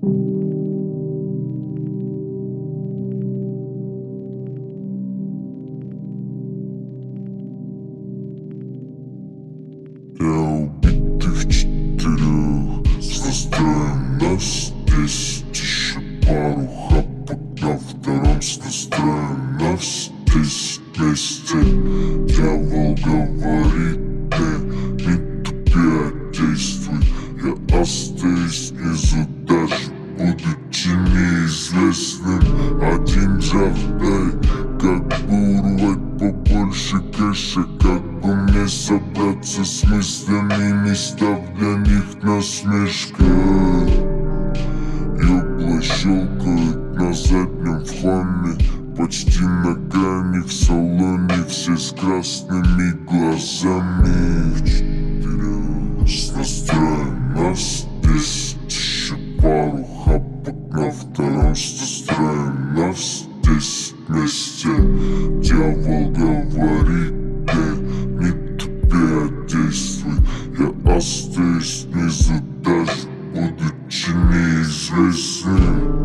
Я убитый в четырех, с настроем нас 10, еще пару хапок на втором, с настроем нас 10 вместе. Дьявол говорит мне, не тупи, а действуй. Я остаюсь внизу, даже будучи неизвестным. Один джав дай, как бы урвать побольше кэша, как бы мне собраться с мыслями, не став для них насмешкой. Ёбла щелкают на заднем фоне, почти на грани, в салоне все с красными глазами. В четырех, с настроем нас 10, еще пару хапок на втором, с настроем нас 10 вместе. Дьявол говорит мне, не тупи, а действуй. Я остаюсь внизу, даже будучи неизвестным.